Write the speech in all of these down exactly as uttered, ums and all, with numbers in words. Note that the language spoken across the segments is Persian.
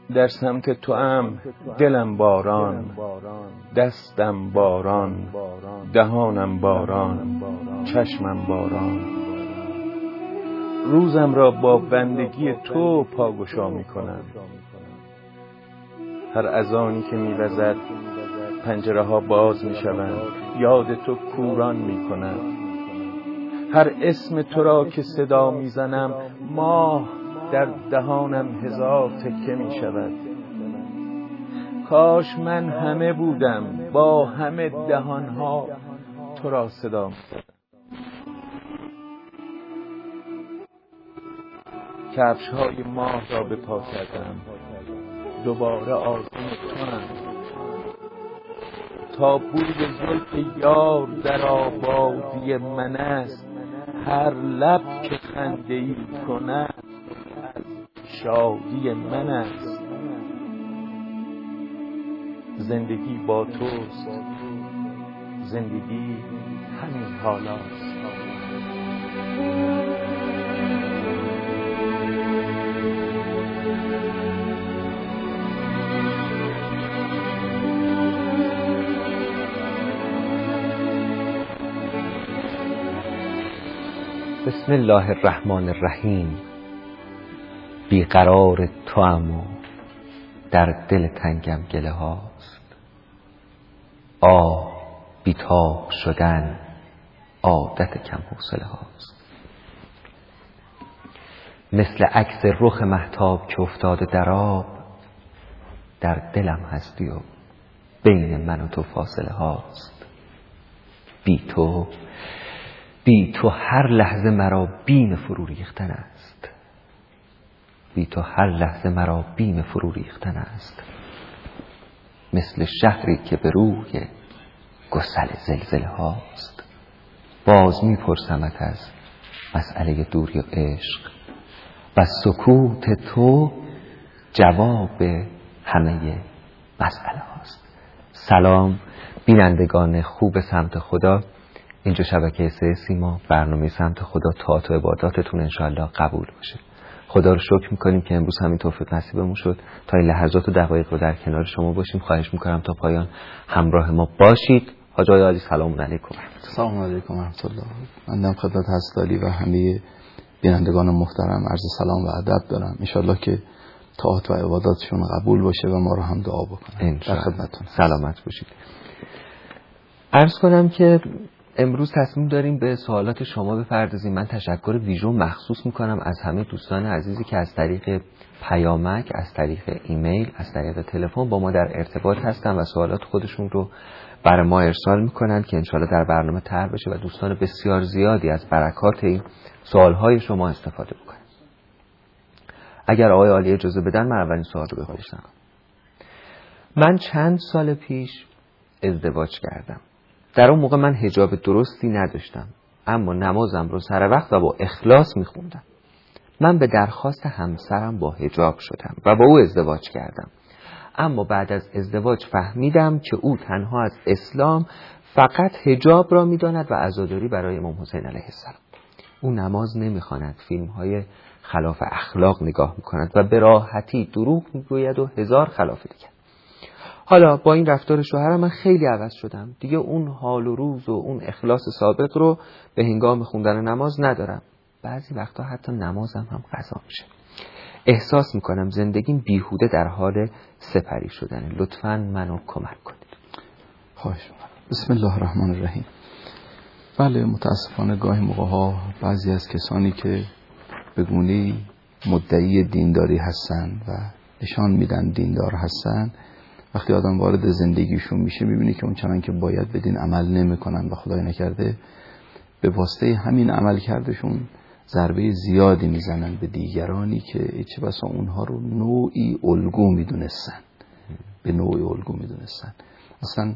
در سمت تو ام دلم باران، دستم باران، دهانم باران، چشمم باران. روزم را با بندگی تو پاگشا می کنم. هر اذانی که می وزد پنجره ها باز می شوند، یاد تو کوران می کنم. هر اسم تو را که صدا می زنم ماه در دهانم هزار تکه می شود. کاش من همه بودم با همه دهانها تو را صدا می زدم. کفش های ماه را به پا کردم، دوباره آزمون توام. تا بود زلف یار در آبادی من است، هر لب که خنده ای کند شادی من است. زندگی با توست، زندگی همین حالاست. بسم الله الرحمن الرحیم. بیقرار توام و در دل تنگم گله هاست. آه بیتاب شدن عادت کم حوصله هاست. مثل عکس رخ مهتاب که افتاده در آب، در دلم هستی و بین من و تو فاصله هاست. بی تو بی تو هر لحظه مرا بیم فرو ریختن است. بی تو هر لحظه مرا بیم فرو ریختن است. مثل شهری که به روی گسل زلزله هاست. باز می پرسمت از مسئله دوری و عشق و سکوت تو جواب همه مسئله هاست. سلام بینندگان خوب سمت خدا. اینجا شبکه سه سیما، برنامه سمت خدا. طاعت و عباداتتون انشاءالله قبول باشه. خدا رو شکر میکنیم که امروز همین توفیق نصیبمون شد تا این لحظات و دقایق رو در کنار شما باشیم. خواهش میکنم تا پایان همراه ما باشید. حاج آقای عالی سلام علیکم. سلام علیکم و رحمت الله. من خدمت حضرت علی و همه بینندگان محترم عرض سلام و ادب دارم. انشاءالله که طاعت و عباداتشون قبول باشه و ما رو هم دعا بکنه. در خدمتتون. سلامت باشید. عرض کنم که امروز تصمیم داریم به سوالات شما بپردازیم. من تشکر ویژو مخصوص میکنم از همه دوستان عزیزی که از طریق پیامک، از طریق ایمیل، از طریق تلفن با ما در ارتباط هستن و سوالات خودشون رو برای ما ارسال میکنن که انشالله در برنامه طرح بشه و دوستان بسیار زیادی از برکات این سوالهای شما استفاده بکنن. اگر آقای عالی اجازه بدن من اولین سوال رو بپرسم. من چند سال پیش ازدواج کردم. در اون موقع من حجاب درستی نداشتم، اما نمازم رو سر وقت و با اخلاص میخوندم. من به درخواست همسرم با حجاب شدم و با او ازدواج کردم. اما بعد از ازدواج فهمیدم که او تنها از اسلام فقط حجاب را میداند و عزاداری برای امام حسین علیه السلام. او نماز نمیخواند، فیلم های خلاف اخلاق نگاه میکند و به راحتی دروغ میگوید و هزار خلاف دیگر. حالا با این رفتار شوهرم من خیلی عوض شدم. دیگه اون حال و روز و اون اخلاص سابق رو به هنگام خوندن نماز ندارم. بعضی وقتا حتی نمازم هم قضا میشه. احساس میکنم زندگیم بیهوده در حال سپری شدن. لطفاً منو کمک کنید. خواهش میکنم. بسم الله الرحمن الرحیم. بله، متاسفانه گاهی موقع ها بعضی از کسانی که به گونه‌ای مدعی دینداری هستن و نشان میدن دیندار هستن، وقتی آدم وارد زندگیشون میشه میبینی که اون چنان که باید به دین عمل نمیکنن و خدای نکرده به واسطه همین عمل کردشون ضربه زیادی میزنن به دیگرانی که چه بسا اونها رو نوعی الگو میدونستن، به نوعی الگو میدونستن. اصلا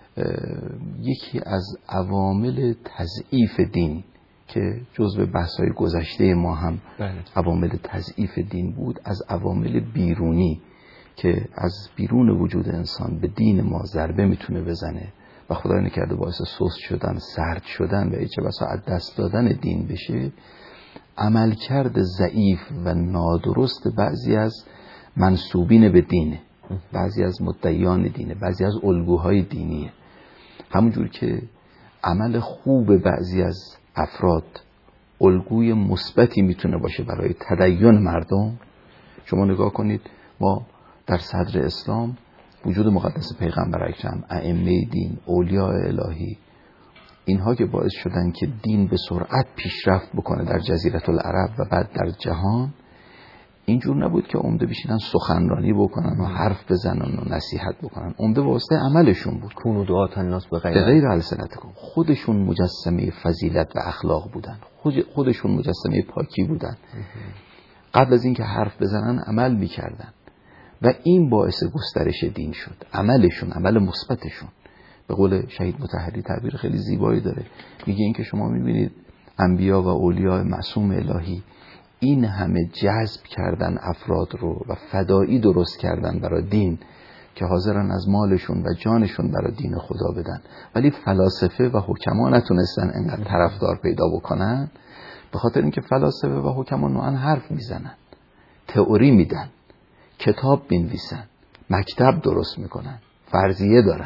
یکی از عوامل تضعیف دین که جزو بحث‌های گذشته ما هم بله. عوامل تضعیف دین بود، از عوامل بیرونی که از بیرون وجود انسان به دین ما ضربه میتونه بزنه و خدای نکرده باعث سست شدن، سرد شدن و چه بسا از دست دادن دین بشه، عملکرد ضعیف و نادرست بعضی از منسوبین به دینه، بعضی از مدعیان دینه، بعضی از الگوهای دینیه. همونجور که عمل خوب بعضی از افراد الگوی مثبتی میتونه باشه برای تدین مردم. شما نگاه کنید، ما در صدر اسلام وجود مقدس پیغمبر اکرم، ائمه دین، اولیاء الهی، اینها که باعث شدن که دین به سرعت پیشرفت بکنه در جزیره العرب و بعد در جهان، اینجور نبود که عمده بشینن سخنرانی بکنن و حرف بزنن و نصیحت بکنن. عمده واسطه عملشون بود. کون دعات الناس به غیر به غیر السنتکم. خودشون مجسمه فضیلت و اخلاق بودن، خودشون مجسمه پاکی بودن. قبل از اینکه حرف بزنن عمل میکردن و این باعث گسترش دین شد. عملشون، عمل مثبتشون. به قول شهید مطهری تعبیر خیلی زیبایی داره، میگه این که شما میبینید انبیا و اولیاء معصوم الهی این همه جذب کردن افراد رو و فدایی درست کردن برای دین که حاضرن از مالشون و جانشون برای دین خدا بدن، ولی فلاسفه و حکما نتونستن انقدر طرفدار پیدا بکنن، به خاطر اینکه فلاسفه و حکما نوعا حرف میزنن، تئوری میدن، کتاب بنویسن، مکتب درست میکنن، فرضیه دارن.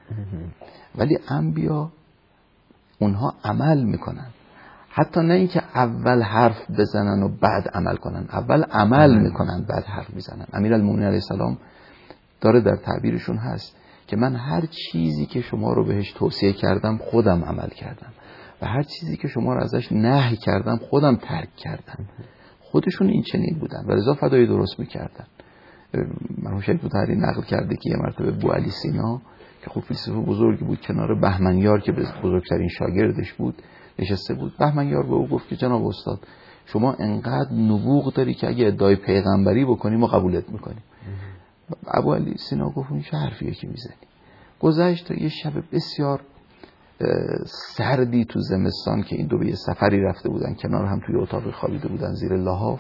ولی انبیا اونها عمل میکنن. حتی نه اینکه اول حرف بزنن و بعد عمل کنن، اول عمل میکنن بعد حرف میزنن. امیرالمومنین علیه السلام داره در تعبیرشون هست که من هر چیزی که شما رو بهش توصیه کردم خودم عمل کردم و هر چیزی که شما رو ازش نهی کردم خودم ترک کردم. خودشون این چنین بودن و لذا فدایی درست میکردن. مرحوم شیخ مطهری نقل کرده که یه مرتبه بوعلی سینا که خب فیلسوف بزرگی بود کنار بهمنیار که بزرگترین شاگردش بود نشسته بود، بهمنیار به او گفت که جناب استاد شما انقدر نبوغ داری که اگه ادعای پیغمبری بکنی ما قبولت میکنیم. ابوعلی سینا گفت این چه حرفیه که میزنی؟ گذشت تا یه شب بسیار سردی تو زمستان که این دو به یه سفری رفته بودن، کنار هم توی اتاقی خوابیده بودن زیر لحاف.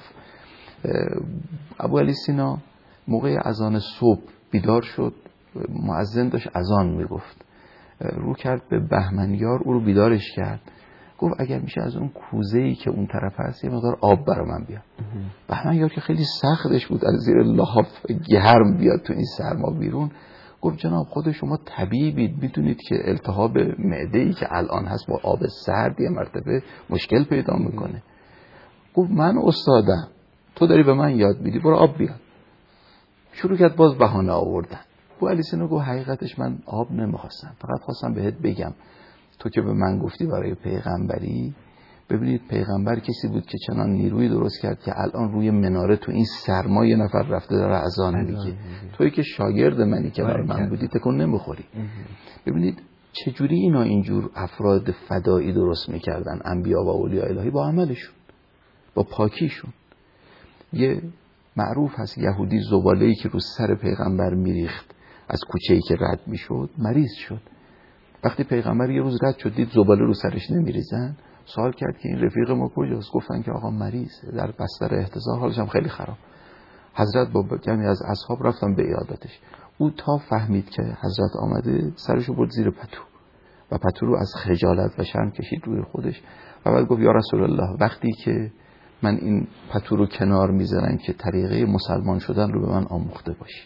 ابوعلی سینا موقع اذان صبح بیدار شد، مؤذن داشت اذان میگفت، رو کرد به بهمنیار، او رو بیدارش کرد، گفت اگر میشه از اون کوزه‌ای که اون طرف هست یه مقدار آب برا من بیار. بهمنیار که خیلی سختش بود از زیر لحاف گرم بیاد تو این سرما بیرون، گفت جناب خود شما طبیبید، میدونید که التهاب معده‌ای که الان هست با آب سرد یه مرتبه مشکل پیدا میکنه. گفت من استادم، تو داری به من یاد میدی، برو آب بیار. شروع کرد باز بهانه آوردن. بوعلی سینا گفت حقیقتش من آب نمیخواستم، فقط خواستم بهت بگم تو که به من گفتی برای پیغمبری، ببینید پیغمبر کسی بود که چنان نیروی درست کرد که الان روی مناره تو این سرما یه نفر رفته داره اذان میگه، تویی که شاگرد منی که برای من بودی تکون نمیخوری. ببینید چجوری اینا اینجور افراد فدایی درست میکردن، انبیا و اولیاء الهی، با عملشون، با پاکیشون. یه معروف هست یهودی زباله‌ای که رو سر پیغمبر میریخت از کوچه‌ای که رد میشد مریض شد. وقتی پیغمبر یه روز رد شد دید زباله رو سرش نمیریزن، سوال کرد که این رفیق ما کجاست؟ گفتن که آقا مریض در بستر احتضار، حالش هم خیلی خراب. حضرت با جمعی از اصحاب رفتن به عیادتش. او تا فهمید که حضرت آمده سرشو برد زیر پتو و پتو رو از خجالت و شرم کشید روی خودش و بعد گفت یا رسول الله وقتی که من این پتو رو کنار میذارم که طریقه مسلمان شدن رو به من آموخته باشی.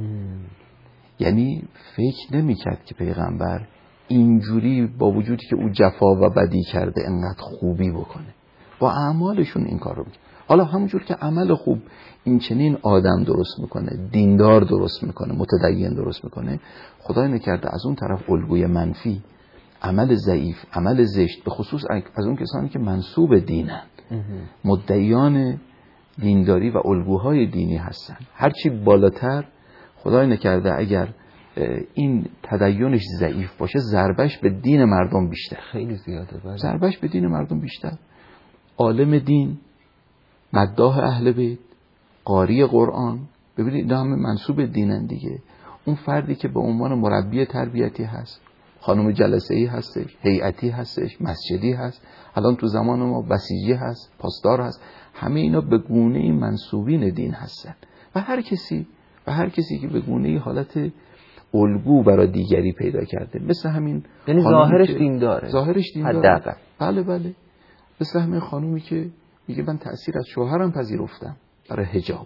یعنی فکر نمیکرد که پیغمبر اینجوری با وجودی که او جفا و بدی کرده انقدر خوبی بکنه، با اعمالشون این کار رو میکنه. حالا همونجور که عمل خوب این چنین آدم درست میکنه، دیندار درست میکنه، متدین درست میکنه، خدای نکرده از اون طرف الگوی منفی، عمل ضعیف، عمل زشت، به خصوص از اون کسانی که منسوب دینن، مدعیان دینداری و الگوهای دینی هستن، هرچی بالاتر خدای نکرده اگر این تدینش ضعیف باشه ضربش به دین مردم بیشتر، خیلی زیاده. بله. ضربش به دین مردم بیشتر. عالم دین، مداح اهل بیت، قاری قرآن، ببینید اینا همه منسوب دینن دیگه. اون فردی که به عنوان مربی تربیتی هست، خانم جلسه‌ای هستش، هیئتی هستش، مسجدی هست، الان تو زمان ما بسیجی هست، پاسدار هست، همه اینا به گونه منسوبین دین هستن و هر کسی و هر کسی که به گونه حالت الگو برای دیگری پیدا کرده، مثل همین، یعنی ظاهرش دینداره، ظاهرش دینداره، حداقل. بله بله، مثل همین خانومی که میگه من تأثیر از شوهرم پذیرفتم برای حجاب.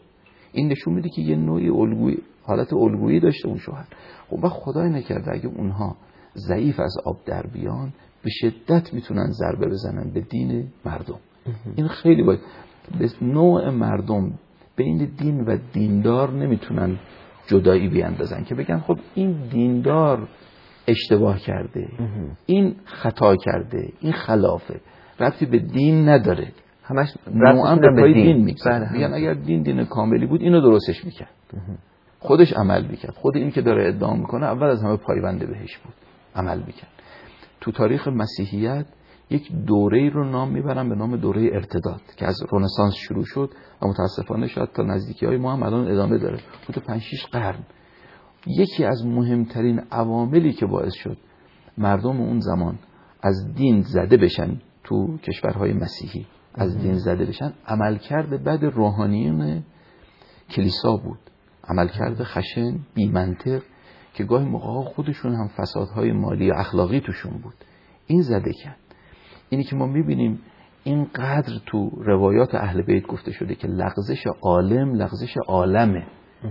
این نشون میده که یه نوعی الگویی، حالت الگویی داشته اون شوهر. خب وقت خدای نکرده اگه اونها ضعیف از آب در بیان، به شدت میتونن ضربه بزنن به دین مردم. این خیلی باید به نوع مردم بین دین و دیندار نمیتونن جدایی بیاندازن که بگن خب این دیندار اشتباه کرده، این خطا کرده، این خلافه، ربطی به دین نداره، همش نوعا به پای دین, دین میگذاره. میگن اگر دین دین کاملی بود اینو درستش میکرد، خودش عمل میکرد، خود این که داره ادعا میکنه اول از همه پایبنده بهش بود، عمل میکرد. تو تاریخ مسیحیت یک دوره‌ای رو نام میبرن به نام دوره ارتداد که از رنسانس شروع شد و متاسفانه شاید تا نزدیکی‌های ما هم الان ادامه داره. تو پنج شش قرن یکی از مهمترین عواملی که باعث شد مردم اون زمان از دین زده بشن، تو کشورهای مسیحی از دین زده بشن، عملکرد بد روحانیون کلیسا بود، عملکرد خشن بی منطق که گاهی موقعا خودشون هم فسادهای مالی و اخلاقی توشون بود. این زده کرد. اینی که ما میبینیم اینقدر تو روایات اهل بیت گفته شده که لغزش عالم لغزش عالمه.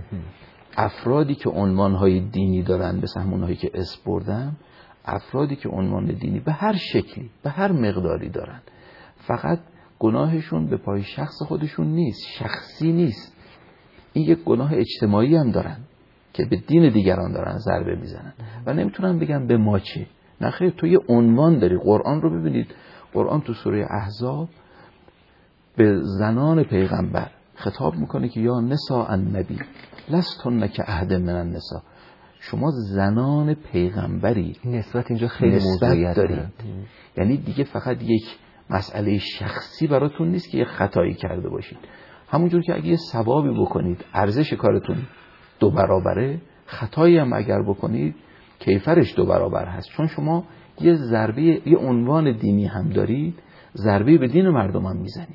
افرادی که عنوانهای دینی دارن، به همونهایی که اسم بردم، افرادی که عنوان دینی به هر شکلی به هر مقداری دارن، فقط گناهشون به پای شخص خودشون نیست، شخصی نیست، این یک گناه اجتماعی هم دارن که به دین دیگران دارن ضربه میزنن و نمیتونن بگن به ما چه. نخیر، تو یه عنوان داری. قرآن رو ببینید، قرآن تو سوره احزاب به زنان پیغمبر خطاب میکنه که یا نساء النبی لستن که احد من النساء، شما زنان پیغمبری. نسبت اینجا خیلی موضوعیت داره، یعنی دیگه فقط یک مسئله شخصی براتون نیست که یه خطایی کرده باشید. همونجور که اگه یه ثوابی بکنید ارزش کارتون دو برابره، خطایی هم اگر بکنید کیفرش دو برابر هست، چون شما یه ضربه، یه عنوان دینی هم دارید، ضربه به دین مردم هم میزنید.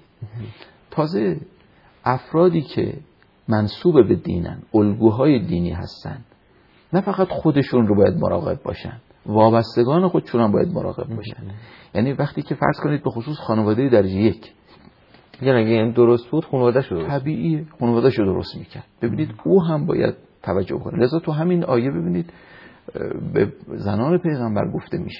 تازه افرادی که منسوب به دینن، الگوهای دینی هستن، نه فقط خودشون رو باید مراقب باشن، وابستگان خودشون هم باید مراقب باشن. یعنی وقتی که فرض کنید به خصوص خانواده درجه یک، یعنی اگه این درست بود خانواده‌شو درست، طبیعیه خانواده‌شو درست میکرد. ببینید او هم باید توجه کنه. لذا تو همین آیه ببینید به زنان پیغمبر گفته میشه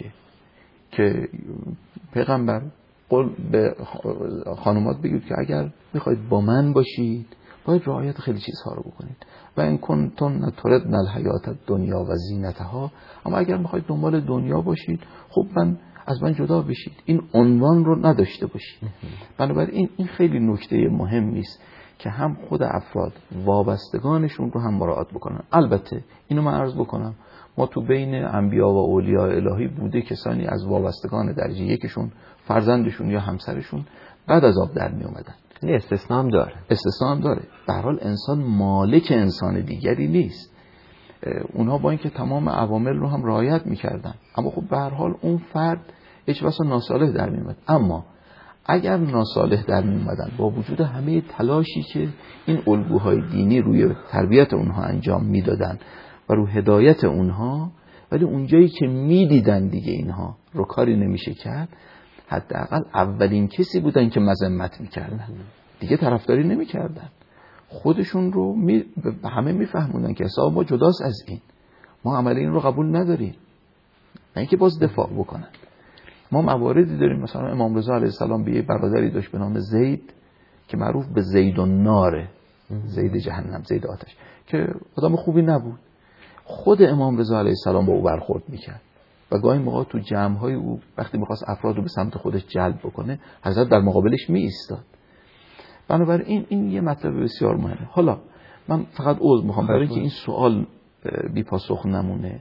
که پیغمبر قول به خانومات بگید که اگر میخواید با من باشید باید رعایت خیلی چیزها رو بکنید و این کنتن تردن الحیات الدنیا و زینتها، اما اگر میخواید دنبال دنیا باشید خب من از من جدا بشید، این عنوان رو نداشته باشید. بنابراین این خیلی نکته مهمی است که هم خود افراد وابستگانشون رو هم مراعات بکنن. البته اینو من عرض بکنم، ما تو بین انبیا و اولیاء الهی بوده کسانی از وابستگان درجه یکشون، فرزندشون یا همسرشون بعد از آب در می اومدن. این استثناء هم داره. استثناء هم داره. به هر حال انسان مالک انسان دیگری نیست. اونها با اینکه تمام عوامل رو هم رعایت میکردن، اما خب به هر حال اون فرد هیچ واسه ناصالح در می اومد. اما اگر ناصالح در می اومدن با وجود همه تلاشی که این الگوهای دینی روی تربیت اونها انجام میدادن و رو هدایت اونها، ولی اونجایی که میدیدن دیگه اینها رو کاری نمیشه کرد، حداقل اولین کسی بودن که مذمت میکردن، دیگه طرفداری نمیکردن، خودشون رو می... همه میفهموندن که حساب ما جداست از این، ما عمل این رو قبول نداریم، نه اینکه باز دفاع بکنن. ما مواردی داریم، مثلا امام رضا علیه السلام به یه برادری داشت به نام زید که معروف به زید الناره، زید جهنم، زید آتش، که آدم خوبی نبود. خود امام رضا علیه السلام با او برخورد میکرد و گاهی موقع تو جمع‌های او وقتی میخواست افراد رو به سمت خودش جلب بکنه، حضرت در مقابلش می ایستاد. بنابراین این این یه مطلب بسیار مهمه. حالا من فقط عذر میخوام برای اینکه این سوال بی پاسخ نمونه.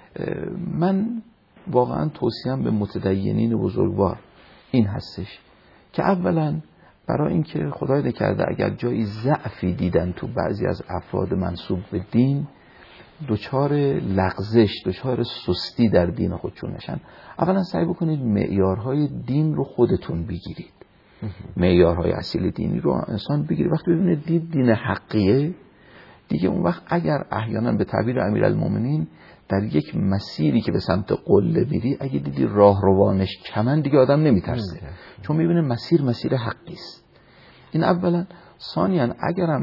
من واقعا توصیه‌ام به متدینین بزرگوار این هستش که اولا برای اینکه خدای نکرده اگر جایی ضعفی دیدن تو بعضی از افراد منسوب به دین، دچار لغزش، دچار سستی در دین خودشون نشن، اولا سعی بکنید معیارهای دین رو خودتون بگیرید. معیارهای اصیل دینی رو انسان بگیرید. وقتی ببینید دین دین حقیه، دیگه اون وقت اگر احیانا به تعبیر امیرالمومنین در یک مسیری که به سمت قله میری، اگه دیدی راه روانش کمن، دیگه آدم نمیترسه، چون میبینه مسیر مسیر حقی است. این اولا. ثانیاً اگرم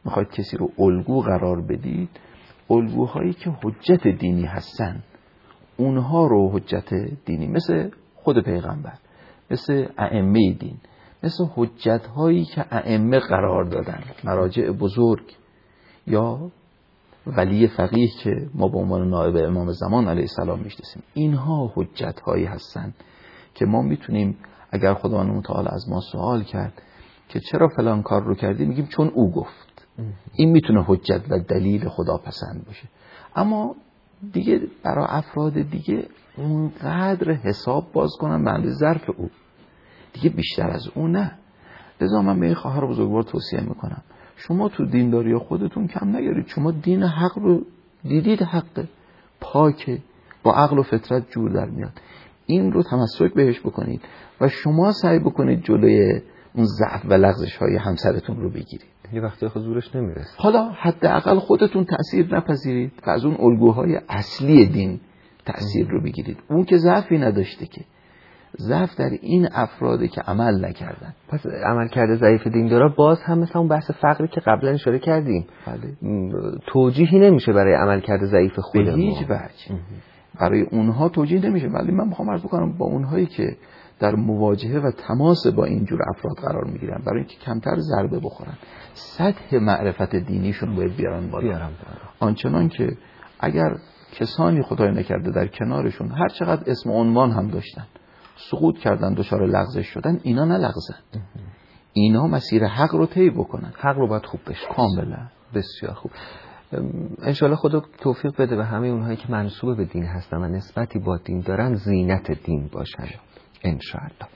میخواید کسی رو الگو قرار بدید، الگوهایی که حجت دینی هستن اونها رو حجت دینی، مثل خود پیغمبر، مثل ائمه دین، مثل حجت هایی که ائمه قرار دادن، مراجع بزرگ یا ولی فقیه که ما به عنوان نائب امام زمان علیه السلام میشناسیم، اینها حجت هایی هستن که ما میتونیم اگر خداوند متعال از ما سوال کرد که چرا فلان کار رو کردی، میگیم چون او گفت. این میتونه حجت و دلیل خدا پسند باشه. اما دیگه برای افراد دیگه اونقدر حساب باز کنن بنده ظرف او، دیگه بیشتر از او نه. لذا من به این خواهر بزرگوار توصیه میکنم شما تو دینداری خودتون کم نگیرید. شما دین حق رو دیدید، حق پاکه، با عقل و فطرت جور در میاد، این رو تمسک بهش بکنید و شما سعی بکنید جلوی اون ضعف و لغزش های همسرتون رو بگیرید. یه وقتی حضورش نمیرسه. حالا حداقل خودتون تأثیر نپذیرید و از اون الگوهای اصلی دین تأثیر رو بگیرید. اون که ضعفی نداشته، که ضعف در این افراده که عمل نکردن. پس عمل کرده ضعیف دیندارا باز هم مثلا اون بحث فقری که قبلا اشاره کردیم بله. توجیهی نمیشه برای عمل کرده ضعیف خود به ما. هیچ وجه برای اونها توجیه نمیشه. ولی من میخوام عرض بکنم با اونهایی که در مواجهه و تماس با اینجور افراد قرار میگیرن، برای اینکه کمتر ضربه بخورن، سطح معرفت دینیشون باید بیارن بالا. بیارن بالا. آنچنان که اگر کسانی خدای نکرده در کنارشون هر چقدر اسم و عنوان هم داشتن سقوط کردن، دچار لغزش شدن، اینا نلغزن، اینا مسیر حق رو طی بکنن. حق رو باید خوب بشناسن. کاملا. بسیار خوب. انشالله خدا توفیق بده به همه اونهایی که منسوب به دین هستن و نسبتی با دین دارن زینت دین باشن انشالله.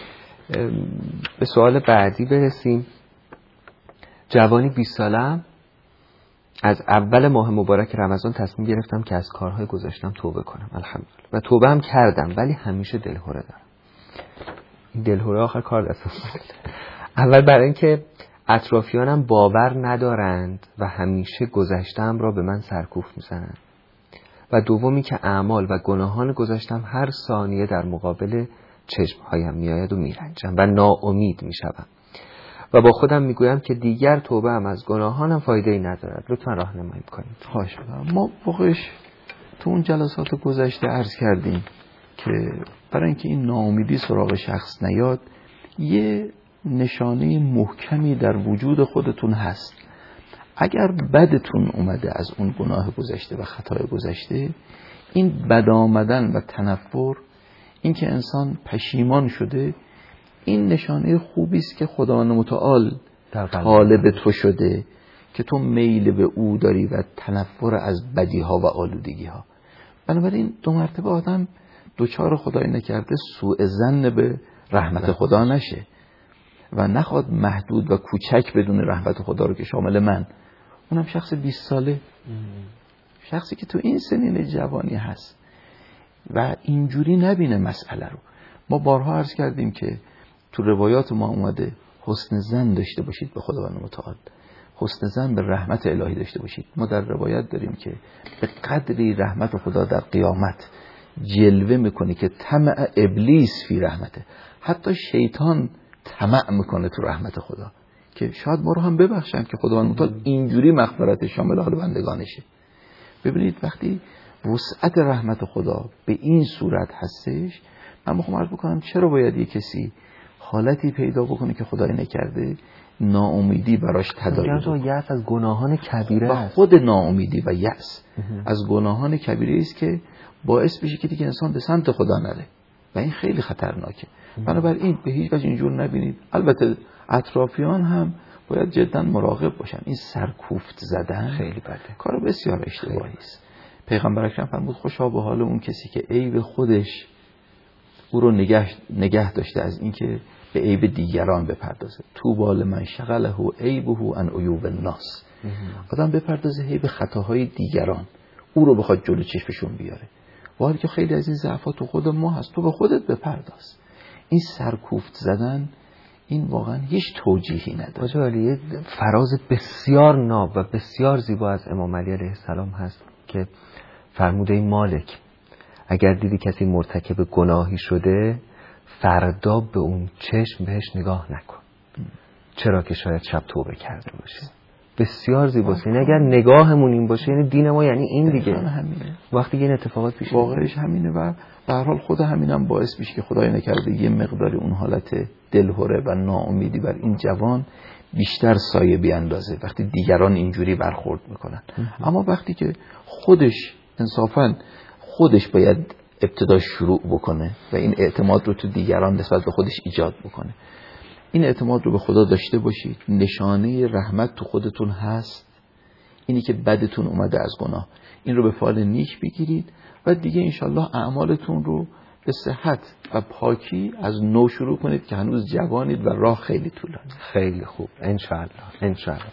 به سوال بعدی برسیم. جوانی بیست سالم، از اول ماه مبارک رمضان تصمیم گرفتم که از کارهای گذاشتم توبه کنم، الحمدلله، و توبه هم کردم، ولی همیشه دلهره دارم. این دلهره آخر کار دستم اومد. اول برای اینکه اطرافیانم باور ندارند و همیشه گذشتم را به من سرکوف میزنند، و دومی که اعمال و گناهان گذاشتم هر ثانیه در مقابل چشمهایم میآید و میرنجم و ناامید میشوم و با خودم میگویم که دیگر توبه هم از گناهانم فایده ای ندارد. لطفا راهنمایی کنید. خواهش می‌کنم. ما واقعش تو اون جلسات گذشته عرض کردیم که برای اینکه این ناامیدی سراغ شخص نیاد، یه نشانه محکمی در وجود خودتون هست. اگر بدتون اومده از اون گناه گذشته و خطای گذشته، این بد آمدن و تنفر، این که انسان پشیمان شده، این نشانه خوبی است که خداوند متعال طالب تو شده، که تو میل به او داری و تنفر از بدیها و آلودگیها. بنابراین دو مرتبه آدم دوچار خدای نکرده سوء ظن به رحمت خدا نشه و نخواد محدود و کوچک بدون رحمت خدا رو که شامل من، اونم شخص بیست ساله، شخصی که تو این سنین جوانی هست و اینجوری نبینه مسئله رو. ما بارها عرض کردیم که تو روایات ما اومده حسن ظن داشته باشید به خداوند متعال، حسن ظن به رحمت الهی داشته باشید. ما در روایت داریم که به قدری رحمت خدا در قیامت جلوه میکنه که طمع ابلیس فی رحمته، حتی شیطان طمع میکنه تو رحمت خدا که شاید ما رو هم ببخشن که خداوند متعال اینجوری مغفرت شامل حال بندگانشه. ببینید وقتی وسعت رحمت خدا به این صورت هستش، من میخوام عرض بکنم چرا باید یک کسی حالتی پیدا بکنه که خدای نکرده ناامیدی براش تداعی کنه. یأس از گناهان کبیره است. خود ناامیدی و یأس از گناهان کبیره است که باعث بشه که دیگه انسان به سمت خدا نره و این خیلی خطرناکه. بنابراین به هیچ وجه اینجور نبینید. البته اطرافیان هم باید جدا مراقب باشن. این سرکوفت زدن خیلی بده، کار بسیار اشتباهی است. پیغمبر اکرم فرمود خوشا به حال اون کسی که عیب خودش او رو نگه, نگه داشته از اینکه به عیب دیگران بپردازه. طوبی لمن شغله عیبه عن عیوب الناس. آدم بپردازه عیب خطاهای دیگران، او رو بخواد جلو چشمشون بیاره. ولی که خیلی از این ضعفات تو خود ما هست، تو به خودت بپرداز. این سرکوفت زدن این واقعا هیچ توجیهی نداره. ولی فراز بسیار ناب و بسیار زیبا از امام علی علیه السلام هست که فرموده این مالک اگر دیدی کسی مرتکب گناهی شده فردا به اون چشم بهش نگاه نکن، چرا که شاید شب توبه کرده باشه. بسیار زیباست. یعنی اگر نگاهمون این باشه یعنی دین ما یعنی این دیگه همینه. وقتی این اتفاقات پیش واقعش همینه و به هر حال خود همینم باعث میشه که خدای نکرده یه مقداری اون حالت دلهره و ناامیدی بر این جوان بیشتر سایه بیاندازه وقتی دیگران اینجوری برخورد میکنن. اما وقتی که خودش انصافاً خودش باید ابتدا شروع بکنه و این اعتماد رو تو دیگران نسبت به خودش ایجاد بکنه. این اعتماد رو به خدا داشته باشید. نشانه رحمت تو خودتون هست، اینی که بدتون اومده از گناه، این رو به فعال نیک بگیرید و دیگه انشالله اعمالتون رو به صحت و پاکی از نو شروع کنید که هنوز جوانید و راه خیلی طولانی. خیلی خوب، انشالله انشالله.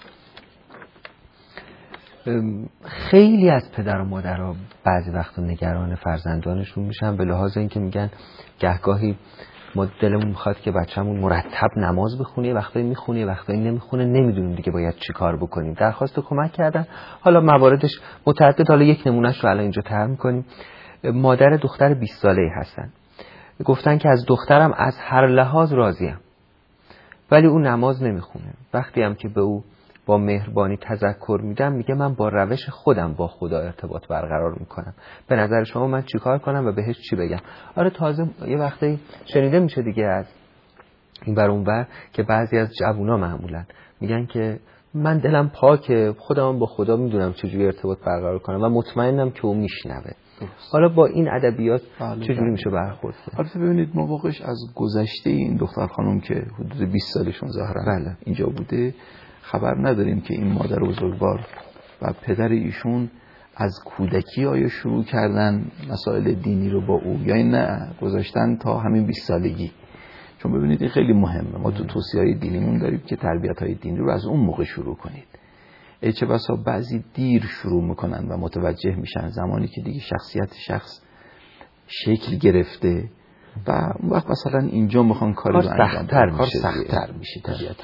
خیلی از پدر و مادرها بعضی وقتا نگران فرزندانشون میشن به لحاظ اینکه میگن گهگاهی ما دلمون میخواد که بچه‌مون مرتب نماز بخونه، وقتایی میخونه وقتایی نمیخونه، نمیدونیم دیگه باید چی کار بکنیم. درخواست کمک کردن، حالا مواردش متعدد، حالا یک نمونهش رو الان اینجا طرح میکنیم. مادر دختر بیست ساله‌ای هستن، گفتن که از دخترم از هر لحاظ راضیم ولی او نماز نمیخونه. وقتی هم که به او با مهربانی تذکر میدم میگه من با روش خودم با خدا ارتباط برقرار میکنم، به نظر شما من چیکار کنم و بهش چی بگم؟ آره تازه یه وقتی شنیده میشه دیگه از این بر اون بر که بعضی از جوونا معمولا میگن که من دلم پاکه، خودم با خدا میدونم چجوری ارتباط برقرار کنم و مطمئنم که او میشنوه. حالا با این ادبیات چجوری میشه برخورد کرد؟ البته ببینید ما واقعش از گذشته این دختر خانم که حدود بیست سالشون ظاهرا بله. اینجا بوده خبر نداریم که این مادر بزرگوار و پدر ایشون از کودکی آیا شروع کردن مسائل دینی رو با او یا نه گذاشتن تا همین بیست سالگی. چون ببینید این خیلی مهمه. ما تو توصیه‌های دینیمون داریم که تربیت‌های دینی رو از اون موقع شروع کنید. ای چه بسا بعضی دیر شروع میکنن و متوجه میشن زمانی که دیگه شخصیت شخص شکل گرفته و اون وقت مثلا اینجا میخوان کاری رو انجام بدن، کار سخت‌تر میشه طبیعتاً.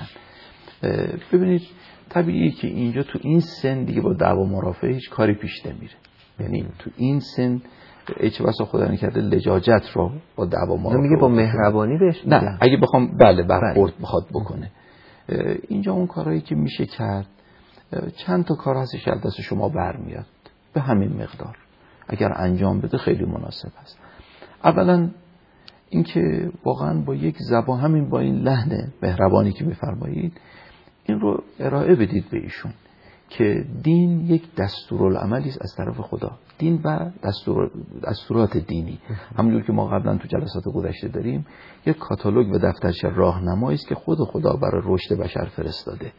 ببینید طبیعیه که اینجا تو این سن دیگه با دعوا مرافعه هیچ کاری پیش نمیره. یعنی تو این سن ای چه بسا خدا نکرده لجاجت رو با دعوا مرافعه میگه با مهربانی بهش نه اگه بخوام بله برخورد بخواد بکنه. اینجا اون کارهایی که میشه کرد چند تا کار هستش از دست شما برمیاد به همین مقدار اگر انجام بده خیلی مناسب است. اولا اینکه واقعا با یک زبان همین با این لحن مهربانی که میفرمایید این رو ارائه بدید به ایشون که دین یک دستورالعملی است از طرف خدا. دین و دستور دستورات دینی همونجور که ما قبلا تو جلسات گذشته داریم یک کاتالوگ و دفترچه راهنمایی است که خود خدا برای رشد بشر فرستاده،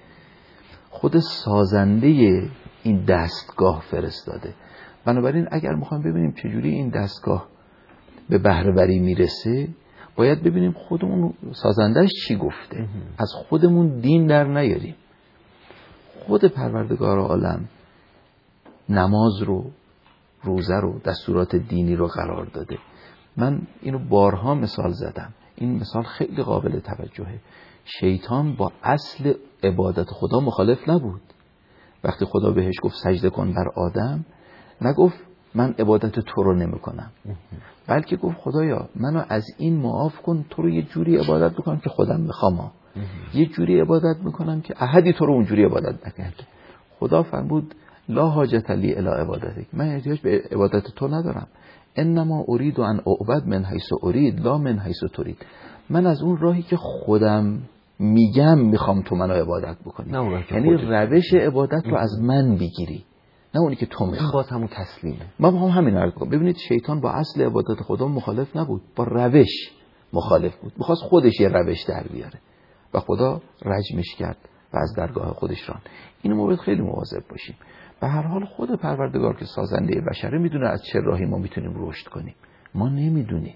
خود سازنده این دستگاه فرستاده. بنابراین اگر میخوایم ببینیم چجوری این دستگاه به بهره وری میرسه باید ببینیم خودمون سازندهش چی گفته. از خودمون دین در نیاریم. خود پروردگار عالم نماز رو، روزه رو، دستورات دینی رو قرار داده. من اینو بارها مثال زدم، این مثال خیلی قابل توجهه. شیطان با اصل عبادت خدا مخالف نبود. وقتی خدا بهش گفت سجده کن بر آدم نگفت من عبادت تو رو نمی کنم، بلکه گفت خدایا منو از این معاف کن، تو رو یه جوری عبادت بکنم که خودم میخوام، یه جوری عبادت میکنم که احدی تو رو اونجوری عبادت نکرده. خدا فرمود لا حاجت لی الی عبادتک، من احتیاج به عبادت تو ندارم. انما اريد ان اعبد من حیث اريد لا من حیث تريد، من از اون راهی که خودم میگم میخوام تو منو عبادت بکنی. یعنی روش عبادت رو از من بگیری نه اونی که تو میخوای. باز همون تسلیمه. ما هم همین عرض می‌کنم. ببینید شیطان با اصل عبادت خدا مخالف نبود، با روش مخالف بود. می‌خواست خودش یه روش در بیاره و خدا رجمش کرد و از درگاه خودش ران. این مورد خیلی مواظب باشیم. به هر حال خود پروردگار که سازنده بشره میدونه از چه راهی ما میتونیم رشد کنیم، ما نمیدونیم.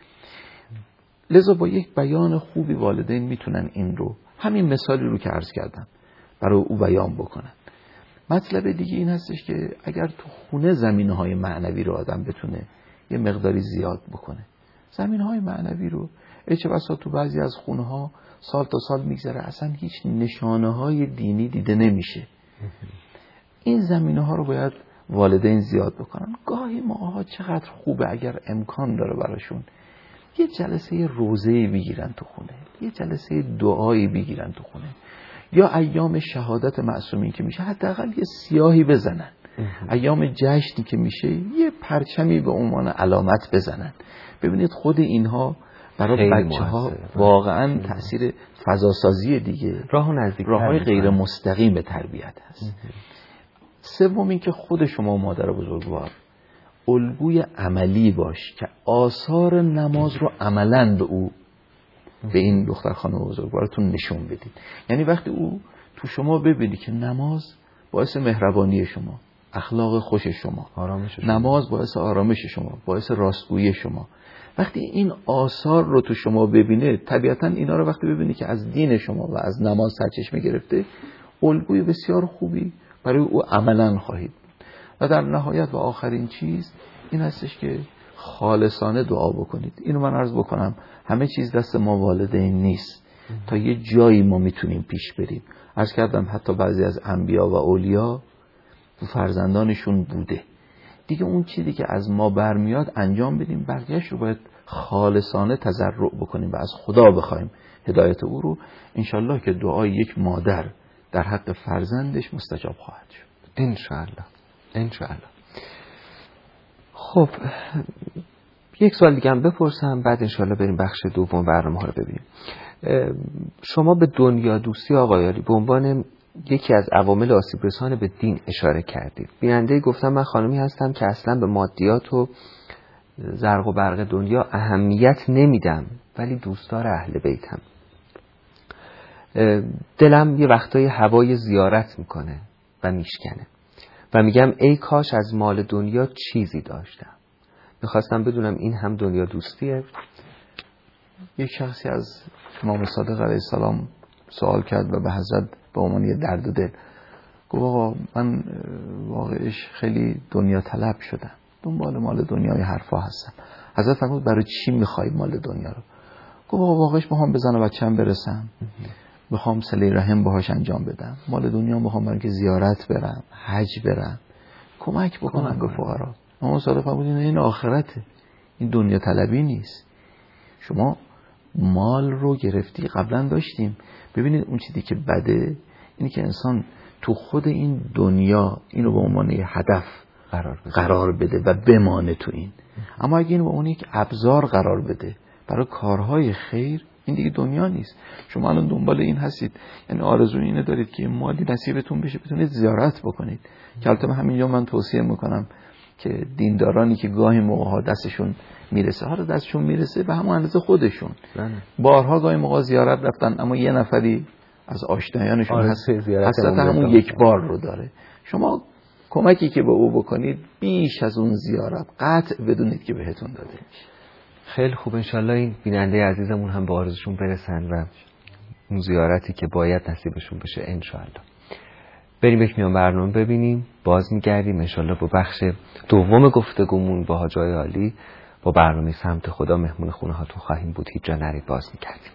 لذا با یک بیان خوبی والدین میتونن این رو، همین مثالی رو که عرض کردم، برای او بیان بکنن. مطلب دیگه این هستش که اگر تو خونه زمینه‌های معنوی رو آدم بتونه یه مقداری زیاد بکنه، زمینه‌های معنوی رو چه بسا تو بعضی از خونه‌ها سال تا سال میگذره اصلا هیچ نشانه‌های دینی دیده نمیشه. این زمینه‌ها رو باید والدین زیاد بکنن. گاهی ماها چقدر خوبه اگر امکان داره براشون یه جلسه روزه‌ای بگیرن تو خونه، یه جلسه دعایی بگیرن تو خونه، یا ایام شهادت معصومین که میشه حداقل یه سیاهی بزنن، ایام جشنی که میشه یه پرچمی به عنوان علامت بزنن. ببینید خود اینها برای بچه ها واقعا تأثیر فضاسازی دیگه، راه نزدیک راههای غیر مستقیم به تربیت هست. سوم این که خود شما مادر بزرگوار الگوی عملی باش که آثار نماز رو عملاً به او، به این دختر خانم بزرگوارتون نشون بدید. یعنی وقتی او تو شما ببینی که نماز باعث مهربانی شما، اخلاق خوش شما، آرامش شما، نماز باعث آرامش شما، باعث راستگویی شما، وقتی این آثار رو تو شما ببینه، طبیعتاً اینا رو وقتی ببینی که از دین شما و از نماز سرچشمه گرفته، الگوی بسیار خوبی برای او عملاً خواهید بود. و در نهایت و آخرین چیز این هستش که خالصانه دعا بکنید. اینو من عرض بکنم همه چیز دست ما والدین نیست، تا یه جایی ما میتونیم پیش بریم. عرض کردم حتی بعضی از انبیا و اولیا فرزندانشون بوده دیگه، اون چیزی که از ما برمیاد انجام بدیم، بقیه‌اش رو باید خالصانه تضرع بکنیم و از خدا بخوایم هدایت او رو. انشالله که دعای یک مادر در حق فرزندش مستجاب خواهد شد. انشالله انشالله. خب یک سوال دیگه هم بپرسم، بعد انشالله بریم بخش دوم برنامه ها رو ببینیم. شما به دنیا دوستی آقای عالی به عنوان یکی از عوامل آسیب رسان به دین اشاره کردید. بیننده گفتم من خانمی هستم که اصلا به مادیات و زرق و برق دنیا اهمیت نمیدم، ولی دوستدار اهل بیتم. دلم یه وقتای هوای زیارت میکنه و میشکنه و میگم ای کاش از مال دنیا چیزی داشتم. میخواستم بدونم این هم دنیا دوستیه؟ یک شخصی از امام صادق علیه السلام سوال کرد و به حضرت به عنوان یه درد و دل گفت آقا من واقعش خیلی دنیا طلب شدم، دنبال مال دنیای حرفا هستم. حضرت فرمود برای چی میخوای مال دنیا رو؟ گفت آقا واقعش میخوام به زن و بچه‌م برسم، میخوام صله رحم باهاش انجام بدم، مال دنیا میخوام برای که زیارت برم، حج برم، کمک بکنم به فقرا. امام صادق فرمود این آخرته، این دنیا طلبی نیست. شما مال رو گرفتی، قبلا داشتیم. ببینید اون چیزی که بده اینی که انسان تو خود این دنیا اینو به عنوان یه هدف قرار بده. قرار بده و بمانه تو این. اما اگه اینو به عنوان یک ابزار قرار بده برای کارهای خیر، این دیگه دنیا نیست. شما الان دنبال این هستید، یعنی آرزوی اینه دارید که مالی نصیبتون بشه بتونید زیارت بکنید. که البته همینجا من توصیه میکنم که دیندارانی که گاهی موقع‌ها دستشون میرسه، ها رو دستشون میرسه به همون اندازه خودشون. بله. بارها گاهی موقع زیارت رفتن اما یه نفری از آشنایانشون هست حسرت همون یک بار رو داره. شما کمکی که به او بکنید بیش از اون زیارت قطع بدونید که بهتون داده میشه. خیلی خوب، انشالله این بیننده عزیزمون هم به آرزوشون برسن و اون زیارتی که باید نصیبشون بشه انشالله. بریم یک میان برنامه ببینیم، باز میگردیم انشالله با بخش دوم گفتگومون با حاج آقای عالی با برنامه سمت خدا مهمون خونه هاتون خواهیم بود. هیچ جا نرید، باز میگردیم.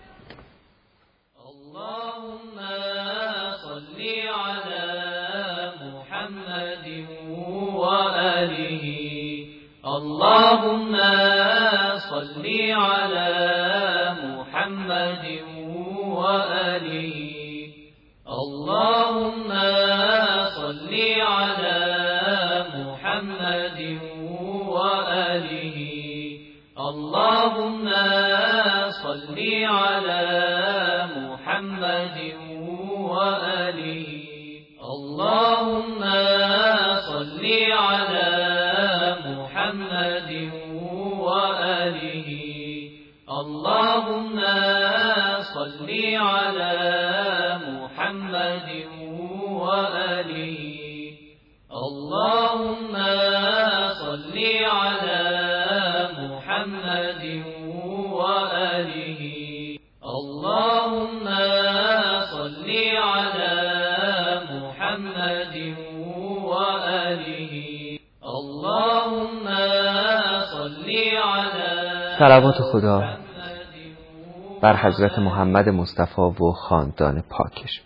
اللهم صل علی محمد و آله. اللهم صل علی محمد و آله. اللهم صل على محمد وآله. اللهم صل على محمد وآله. اللهم صل على محمد وآله. اللهم صل على محمد وآله. اللهم صل على محمد وآله. اللهم صل على محمد وآله. اللهم صل على صلوات خدا بر حضرت محمد مصطفی و خاندان پاکش.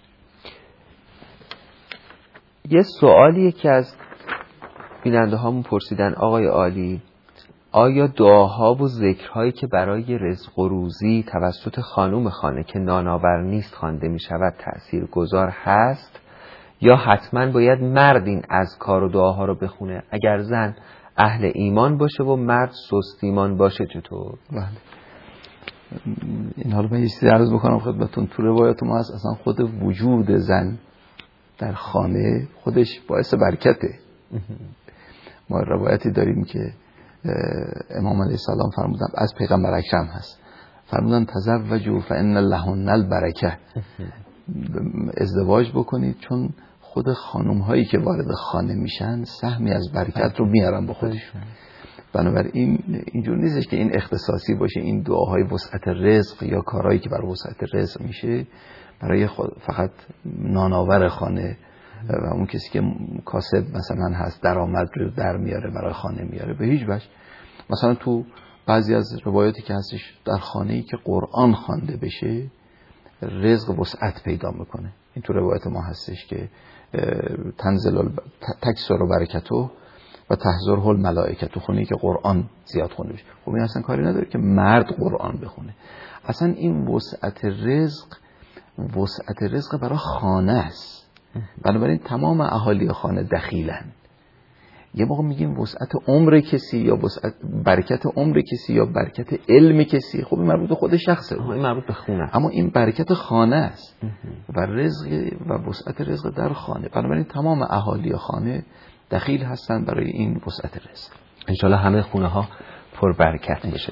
یه سوالی که از بیننده هامون پرسیدن آقای عالی، آیا دعاها و ذکرهایی که برای رزق و روزی توسط خانم خانه که نانآور نیست خوانده می شود تأثیرگذار هست یا حتما باید مرد این اذکار و دعاها رو بخونه؟ اگر زن اهل ایمان باشه و مرد سست ایمان باشه چطور؟ بله. این حالا من یه چیزی عرض بکنم خدمتتون. تو روایات ما هست اصلا خود وجود زن در خانه خودش باعث برکته. ما روایتی داریم که امام علیه السلام فرمودن، از پیغمبر اکرم هست، فرمودن تزوجوا فان لهن البرکه، ازدواج بکنید چون خود خانم هایی که وارد خانه میشن سهمی از برکت رو میارن با خودشون. بنابراین اینجور نیستش که این اختصاصی باشه، این دعاهای وسعت رزق یا کارهایی که برای وسعت رزق میشه برای فقط نانآور خانه و اون کسی که کاسب مثلا هست درآمد رو در میاره برای خانه میاره، به هیچ وجه. مثلا تو بعضی از روایاتی که هستش در خانه‌ای که قرآن خوانده بشه رزق وسعت پیدا میکنه. این تو روایت ما هستش که تنزل تکسر برکته و تحضره الملائکه، خونه که قرآن زیاد خونده بشه. خب این اصلا کاری نداره که مرد قرآن بخونه. اصلا این وسعت رزق وسعت رزق برای خانه است. بنابراین تمام اهالی خانه دخیلن. یه موقع میگیم وسعت عمر کسی یا وسعت برکت عمر کسی یا برکت علم کسی، خب این مربوط به خود شخصه، این مربوط به خونه، اما این برکت خانه است و رزق و وسعت رزق در خانه. بنابراین تمام اهالی خانه دخیل هستن برای این وسعت رزق. انشالله همه خونه ها پر برکت بشه.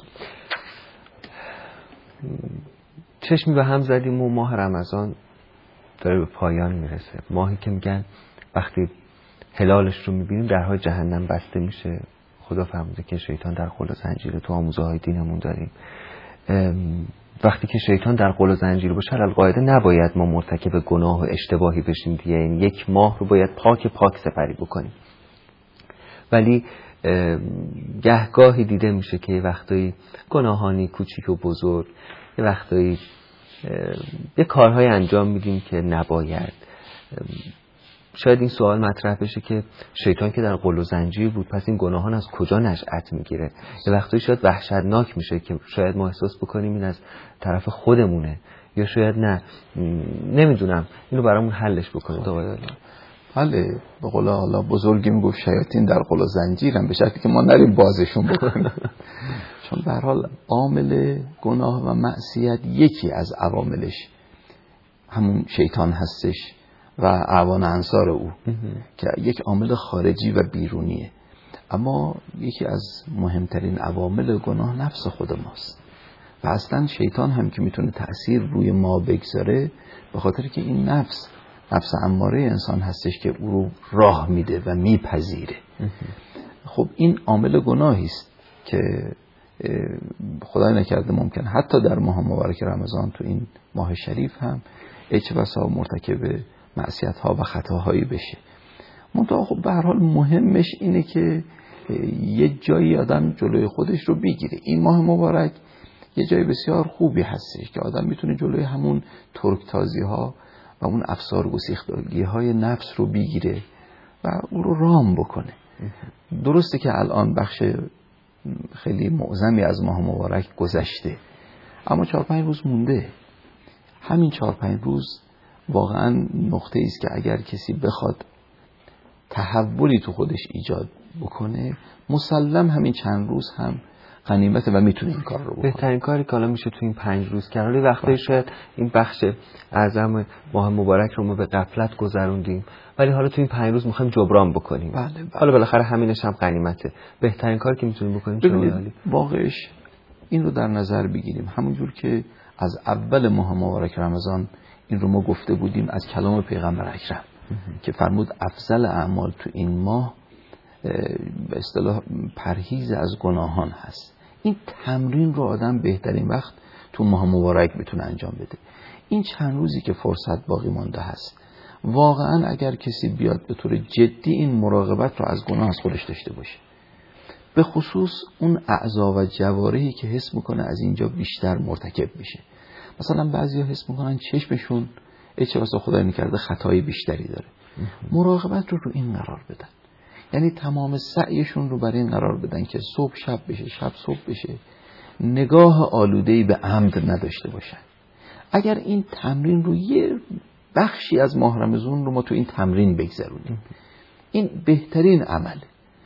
چشمی به هم زدیم و ماه رمضان داره به پایان میرسه. ماهی که میگن وقتی هلالش رو میبینیم درهای جهنم بسته میشه. خدا فرموده که شیطان در قل و زنجیره، تو آموزه های دینمون داریم. وقتی که شیطان در قل و زنجیر باشه القاعده نباید ما مرتکب گناه و اشتباهی بشیم دیگه. این یک ماه رو باید پاک پاک سپری بکنیم. ولی گهگاهی دیده میشه که وقتایی گناهانی کوچیک و بزرگ، یه وقتایی یه کارهای انجام میدیم که نباید. شاید این سوال مطرح بشه که شیطان که در قل و زنجیر بود پس این گناهان از کجا نشأت میگیره؟ یه وقتایی شاید وحشتناک میشه که شاید ما احساس بکنیم این از طرف خودمونه، یا شاید نه. نمیدونم، اینو برامون حلش بکنید آقای علی. بله، به قول حالا بزرگی میگفت شیاطین در قل و زنجیرن، به شکلی که ما نریم بازشون بکنیم. چون به هر حال عامل گناه و معصیت یکی از عواملش همون شیطان هستش و اعوان انصار او که یک عامل خارجی و بیرونیه. اما یکی از مهمترین عوامل گناه نفس خود ماست و اصلا شیطان هم که میتونه تأثیر روی ما بگذاره به خاطر که این نفس نفس اماره انسان هستش که او رو راه میده و میپذیره. خب این عامل گناهی است که خدای نکرده ممکن حتی در ماه مبارک رمضان تو این ماه شریف هم اچ بسا مرتکب معصیت ها و خطاهایی بشه. منتها خب به هر حال مهمش اینه که یه جایی آدم جلوی خودش رو بگیره. این ماه مبارک یه جای بسیار خوبی هستش که آدم میتونه جلوی همون ترکتازی ها و اون افسار گسیختگی های نفس رو بگیره و اون رو رام بکنه. درسته که الان بخش خیلی معظمی از ماه مبارک گذشته، اما چهار پنج روز مونده. همین چهار پنج روز واقعا نقطه است که اگر کسی بخواد تحولی تو خودش ایجاد بکنه مسلم همین چند روز هم غنیمته و میتونه این کار رو بکنه. بهترین کاری که حالا میشه تو این پنج روز کرد. ولی وقتی شاید این بخش اعظم ماه مبارک رو ما به غفلت گذروندیم، ولی حالا تو این پنج روز میخوایم جبران بکنیم. بله بله. حالا بالاخره همینش هم غنیمته. بهترین کاری که میتونیم بکنیم چیه؟ واقعش این رو در نظر بگیریم. همونجور که از اول ماه مبارک رمضان این رو ما گفته بودیم از کلام پیغمبر اکرم که فرمود افضل اعمال تو این ماه به اصطلاح پرهیز از گناهان هست. این تمرین رو آدم بهترین وقت تو ماه مبارک میتونه انجام بده. این چند روزی که فرصت باقی مانده هست واقعا اگر کسی بیاد به طور جدی این مراقبت رو از گناه از خودش داشته باشه، به خصوص اون اعضا و جوارحی که حس میکنه از اینجا بیشتر مرتکب میشه. مثلا بعضیا حس میکنن چشمشون چه واسه خدای میکرده خطای بیشتری داره، مراقبت رو رو این قرار بدن یعنی تمام سعیشون رو برای این قرار بدن که صبح شب بشه، شب صبح بشه، نگاه آلوده‌ای به عمد نداشته باشن. اگر این تمرین رو یه بخشی از ماه رمضان رو ما تو این تمرین بگذرونیم، این بهترین عمله.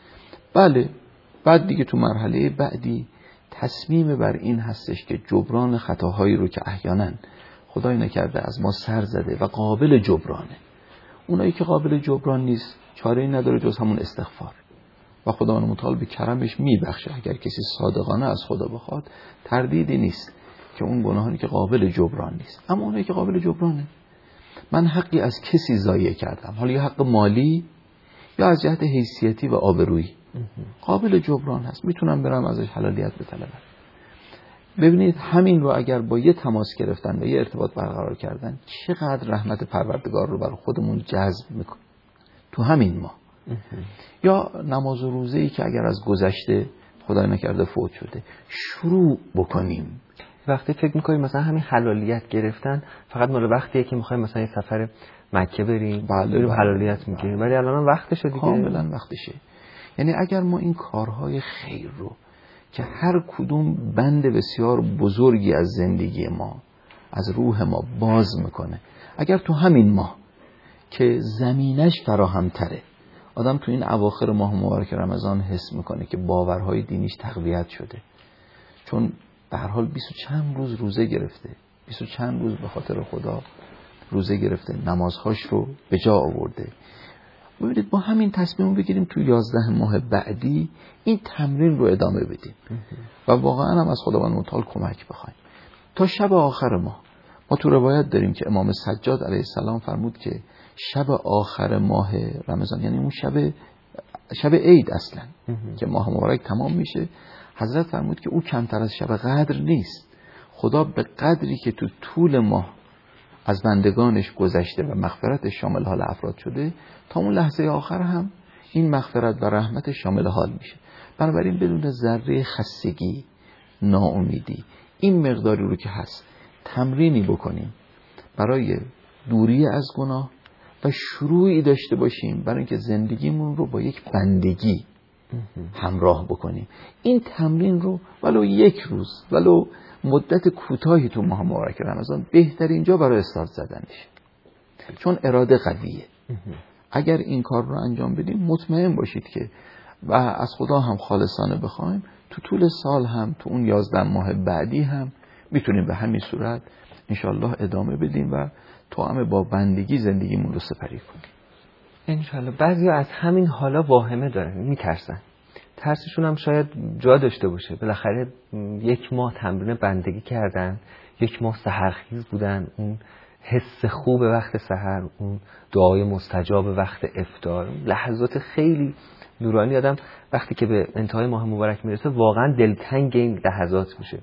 بله بعد دیگه تو مرحله بعدی تصمیم بر این هستش که جبران خطاهایی رو که احیانا خدای نکرده از ما سر زده و قابل جبرانه، اونایی که قابل جبران نیست چاره‌ای نداره جز همون استغفار و خداوند متعال به کرمش میبخشه. اگر کسی صادقانه از خدا بخواد تردیدی نیست که اون گناهانی که قابل جبران نیست. اما اونایی که قابل جبرانه، من حقی از کسی ضایع کردم، حالا یا حق مالی یا از جهت حیثیتی و آبرویی، قابل جبران هست، میتونم برم ازش حلالیت بطلبم. ببینید همین رو اگر با یه تماس گرفتن و یه ارتباط برقرار کردن چقدر رحمت پروردگار رو برای خودمون جذب میکنه تو همین ما. یا نماز و روزه‌ای که اگر از گذشته خدای نکرده فوت شده شروع بکنیم. وقتی فکر میکنیم مثلا همین حلالیت گرفتن فقط مال وقتیه که میخوایم مثلا یه سفر مکه بریم بله بریم بله حلالیت میگیریم، ولی الان وقتشه دیگه، کاملا وقتشه. یعنی اگر ما این کارهای خیر رو که هر کدوم بند بسیار بزرگی از زندگی ما از روح ما باز میکنه، اگر تو همین ماه که زمینش فراهم تره آدم تو این اواخر ماه مبارک رمضان حس میکنه که باورهای دینیش تقویت شده، چون به هر حال بیست و چند روز روزه گرفته، بیست و چند روز به خاطر خدا روزه گرفته، نمازهاش رو به جا آورده. ببینید با همین تصمیم بگیریم تو یازده ماه بعدی این تمرین رو ادامه بدیم و واقعا هم از خداوند متعال کمک بخوایم تا شب آخر ماه. ما تو روایت داریم که امام سجاد علیه السلام فرمود که شب آخر ماه رمضان، یعنی اون شب شب عید اصلا که ماه مبارک تمام میشه، حضرت فرمود که او کمتر از شب قدر نیست. خدا به قدری که تو طول ماه از بندگانش گذشته و مغفرت شامل حال افراد شده، تا اون لحظه آخر هم این مغفرت و رحمت شامل حال میشه. بنابراین بدون ذره خستگی، ناامیدی، این مقداری رو که هست تمرینی بکنیم برای دوری از گناه و شروعی داشته باشیم برای اینکه زندگیمون رو با یک بندگی همراه بکنیم. این تمرین رو ولو یک روز، ولو مدت کوتاهی تو ماه مبارک رمضان بهترین جا برای استارت زدنش، چون اراده قویه. اگر این کار رو انجام بدیم مطمئن باشید که و از خدا هم خالصانه بخوایم تو طول سال هم تو اون یازده ماه بعدی هم میتونیم به همین صورت انشالله ادامه بدیم و تو همه با بندگی زندگیمون رو سپری کنیم انشالله. بعضی از همین حالا واهمه دارن، میترسن، ترسشون هم شاید جا داشته باشه. بالاخره یک ماه تمرین بندگی کردن، یک ماه سحرخیز بودن، اون حس خوب وقت سحر، اون دعای مستجاب وقت افطار، لحظات خیلی نورانی. آدم وقتی که به انتهای ماه مبارک میرسه واقعا دلتنگ این لحظات میشه.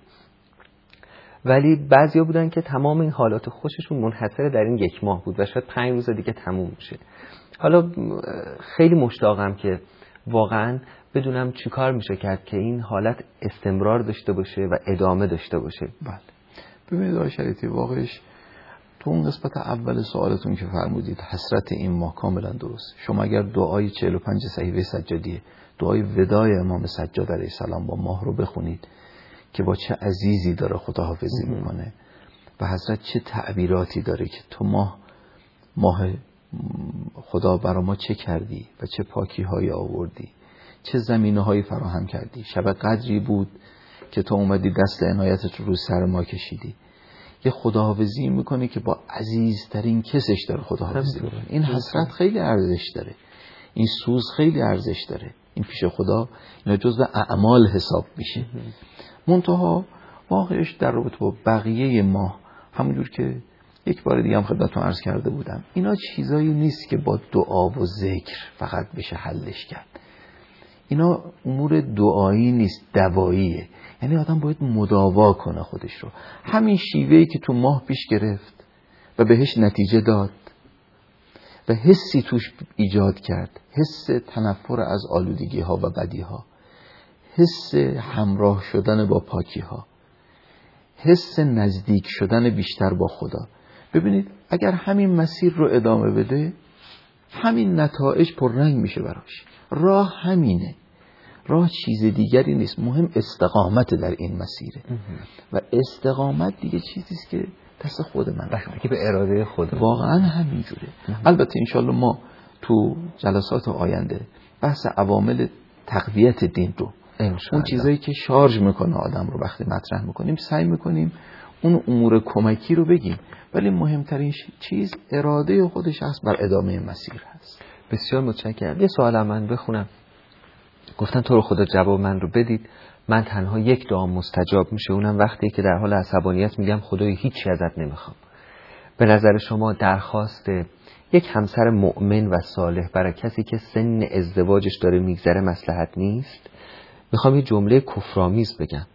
ولی بعضیا بودن که تمام این حالات خوششون منحصر در این یک ماه بود و شاید پنج روز دیگه تموم میشه. حالا خیلی مشتاقم که واقعا بدونم چی کار میشه کرد که این حالت استمرار داشته باشه و ادامه داشته باشه. بله ببینید آقای شریعتی، واقعش تو اون قسمت اول سوالتون که فرمودید حسرت این ماه کاملا درست. شما اگر دعای چهل و پنج صحیفه سجادیه، دعای وداع امام سجاد علیه السلام با ماه رو بخونید که با چه عزیزی داره خداحافظی میکنه و حضرت چه تعبیراتی داره که تو ماه ماه خدا برا ما چه کردی و چه پاکی های آوردی، چه زمینه هایی فراهم کردی. شب قدری بود که تو اومدی دست عنایتت رو سر ما کشیدی. یه خداحافظی میکنه که با عزیزترین کسش داره خداحافظی میکنه. این حسرت خیلی ارزش داره، این سوز خیلی ارزش داره، این پیش خدا اینا جزو اعمال حساب میشه. منتها واقعش در رابطه با بقیه ماه همونجور که یک بار دیگه هم خدمتتون عرض کرده بودم، اینا چیزایی نیست که با دعا و ذکر فقط بشه حلش کرد. اینا امور دعایی نیست، دواییه. یعنی آدم باید مداوا کنه خودش رو. همین شیوهی که تو ماه پیش گرفت و بهش نتیجه داد و حسی توش ایجاد کرد، حس تنفر از آلودگی ها و بدی ها، حس همراه شدن با پاکی ها، حس نزدیک شدن بیشتر با خدا. ببینید اگر همین مسیر رو ادامه بده همین نتایج پررنگ میشه براش. راه همینه، راه چیز دیگری نیست، مهم استقامت در این مسیره و استقامت دیگه چیزیست که دست خود من وقتی که به اراده خود واقعا همینجوره. البته انشالله ما تو جلسات آینده بحث عوامل تقویت دین رو، اون چیزایی که شارژ میکنه آدم رو وقتی مطرح میکنیم سعی میکنیم اون امور کمکی رو بگیم، ولی مهمترین چیز اراده خود شخص بر ادامه مسیر هست. بسیار متشکرم. یه سوال من بخونم. گفتن تو رو خدا جواب من رو بدید، من تنها یک دعا مستجاب میشه، اونم وقتی که در حال عصبانیت میگم خدای هیچی ازت نمیخوام. به نظر شما درخواست یک همسر مؤمن و صالح برای کسی که سن ازدواجش داره میگذره مصلحت نیست؟ میخوام یه جمله کفرآمیز بگم.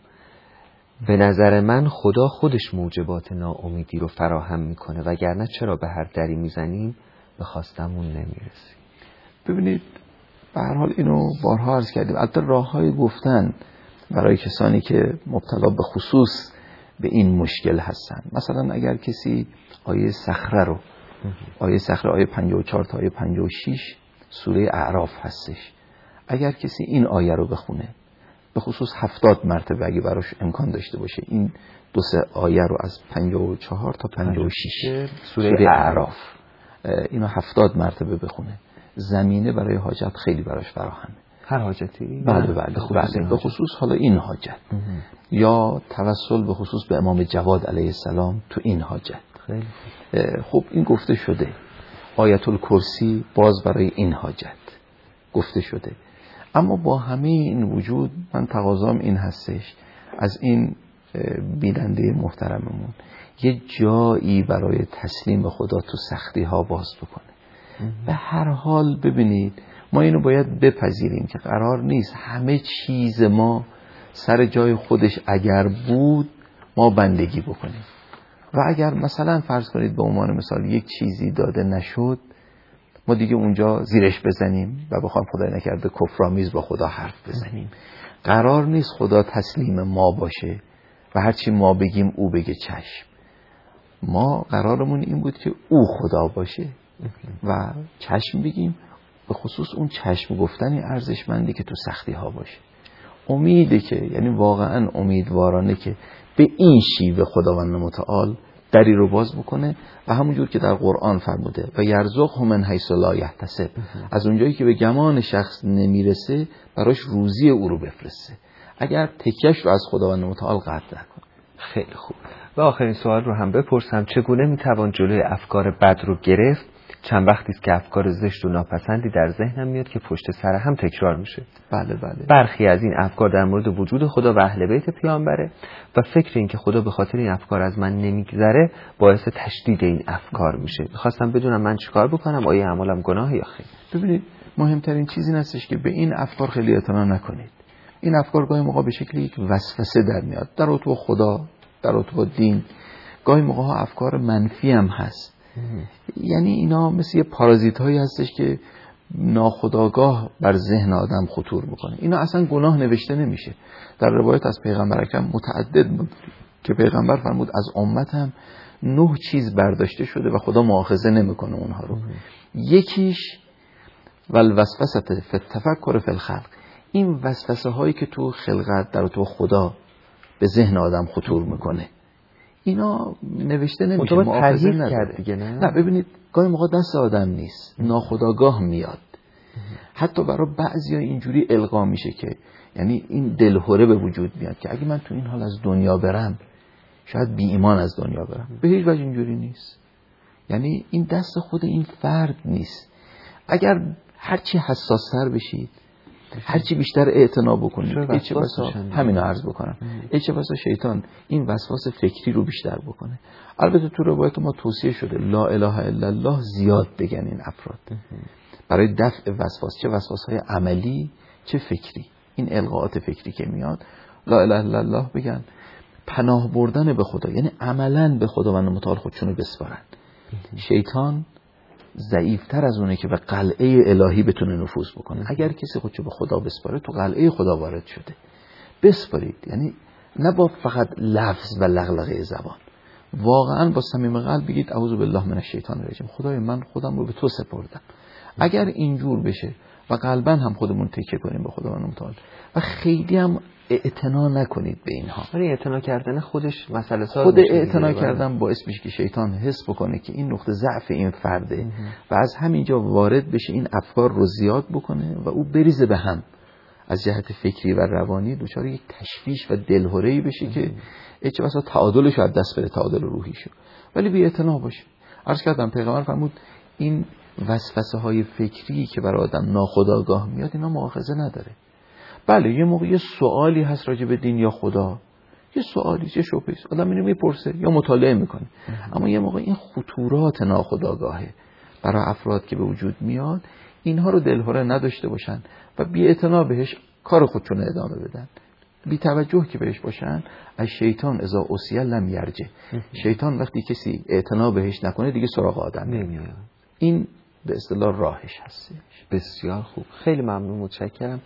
به نظر من خدا خودش موجبات ناامیدی رو فراهم میکنه، وگرنه چرا به هر دری میزنیم به خواستمون نمیرسیم. ببینید به هر حال اینو بارها عرض کردیم، البته راههای گفتن برای کسانی که مبتلا به خصوص به این مشکل هستن. مثلا اگر کسی آیه صخره رو آیه صخره آیه پنجاه و چهار تا آیه پنجاه و شش سوره اعراف هستش، اگر کسی این آیه رو بخونه به خصوص هفتاد مرتبه اگه براش امکان داشته باشه این دو سه آیه رو از پنجاه و چهار تا پنجاه و شش سوره اعراف اینو هفتاد مرتبه بخونه، زمینه برای حاجت خیلی براش فراهمه. هر حاجتی؟ بله بله به خصوص, بله. به خصوص حالا این حاجت مهم. یا توسل به خصوص به امام جواد علیه السلام تو این حاجت. خیلی خب این گفته شده. آیت الکرسی باز برای این حاجت گفته شده. اما با همه این وجود من تقاضام این هستش از این بیننده محترممون یه جایی برای تسلیم خدا تو سختی ها باز بکنه. به هر حال ببینید ما اینو باید بپذیریم که قرار نیست همه چیز ما سر جای خودش اگر بود ما بندگی بکنیم و اگر مثلا فرض کنید به عنوان مثال یک چیزی داده نشد ما دیگه اونجا زیرش بزنیم و بخوام خدای نکرده کفرآمیز با خدا حرف بزنیم. قرار نیست خدا تسلیم ما باشه و هرچی ما بگیم او بگه چشم. ما قرارمون این بود که او خدا باشه و چشم بگیم، به خصوص اون چشم گفتنی ارزشمندی که تو سختی ها باشه. امیده که یعنی واقعا امیدوارانه که به این شیوه خداوند متعال دری رو باز بکنه و همونجور که در قرآن فرموده و یرزقه من حیث لا یحتسب، از اونجایی که به گمان شخص نمیرسه براش روزی او رو بفرسته اگر تکیهش رو از خداوند متعال قطع نکنه. خیلی خوب. و آخرین سوال رو هم بپرسم، چگونه میتوان جلوی افکار بد رو گرفت؟ چند وقتی است که افکار زشت و ناپسندی در ذهنم میاد که پشت سر هم تکرار میشه. بله بله. برخی از این افکار در مورد وجود خدا و اهل بیت پیامبره و فکر این که خدا به خاطر این افکار از من نمیگذره باعث تشدید این افکار میشه. میخواستم بدونم من چیکار بکنم، آیا اعمالم گناه یا خیر؟ ببینید مهمترین چیز این هستش که به این افکار خیلی اعتنا نکنید. این افکار گاهی موقع به شکلی یک وسوسه در میاد، در رابطه با خدا، در رابطه با دین. گاهی موقع ها افکار منفی هم هست. یعنی اینا مثل یه پارازیت هایی هستش که ناخودآگاه بر ذهن آدم خطور میکنه. اینا اصلا گناه نوشته نمیشه. در روایت از پیغمبر اکرم متعدد بود که پیغمبر فرمود از امتم نه چیز برداشته شده و خدا مؤاخذه نمیکنه اونها رو. یکیش والوسوسه فی التفکر فی الخلق، این وسوسه هایی که تو خلقت در تو خدا به ذهن آدم خطور میکنه اینا نوشته نمیشه، مؤاخذه نداره دیگه. نه نه ببینید گاهی موقع دست آدم نیست، ناخودآگاه میاد. حتی برای بعضیا اینجوری القا میشه که یعنی این دلهوره به وجود میاد که اگه من تو این حال از دنیا برم شاید بی ایمان از دنیا برم. به هیچ وجه اینجوری نیست. یعنی این دست خود این فرد نیست. اگر هرچی حساس‌تر بشید، هرچی بیشتر اعتنا بکنید، ایچه بسا همین رو عرض بکنم، ایچه بسا شیطان این وسواس فکری رو بیشتر بکنه. البته تو روایت ما توصیه شده لا اله الا الله زیاد بگن این افراد برای دفع وسواس، چه وسواس های عملی چه فکری. این القاءات فکری که میاد لا اله الا الله بگن، پناه بردن به خدا یعنی عملاً به خداوند متعال خودشونو بسپارن. شیطان ضعیفتر از اونه که به قلعه الهی بتونه نفوذ بکنه. اگر کسی خودشو به خدا بسپاره تو قلعه خدا وارد شده. بسپارید، یعنی نه با فقط لفظ و لغلغه زبان، واقعا با صمیم قلب بگید اعوذ بالله من الشیطان الرجیم، خدای من خودم رو به تو سپردم، اگر اینجور بشه و قلبا هم خودمون تکیه کنیم به خداوند متعال و خیلی هم اعتنا نکنید به اینها. ولی اعتنا کردن خودش مسئله ساز خود میشه. اعتنا کردن باعث میشه که شیطان حس بکنه که این نقطه ضعف این فرده و از همینجا وارد بشه، این افکار رو زیاد بکنه و او بریزه به هم، از جهت فکری و روانی دچار یک تشویش و دلهره‌ای بشه که چه بسا تعادلش رو از دست بده، تعادل روحیشو. ولی بی اعتنا باشه. عرض کردم پیغمبر فرمود این وسوسه های فکری که برای آدم ناخودآگاه میاد اینا مؤاخذه نداره. بله یه موقع یه سوالی هست راجع به دین یا خدا، یه سوالی، یه شبهه است، آدم اینو میپرسه یا مطالعه میکنه، اما یه موقع این خطورات ناخودآگاهه برای افراد که به وجود میاد، اینها رو دلهره نداشته باشن و بی اعتنا بهش کار خودشون ادامه بدن، بی توجه که بهش باشن. از شیطان اذا اسیل لم یرجع، شیطان وقتی کسی اعتنا بهش نکنه دیگه سراغ آدم نمیاد. این به اصطلاح راهش هست. بسیار خوب، خیلی ممنون، متشکرم.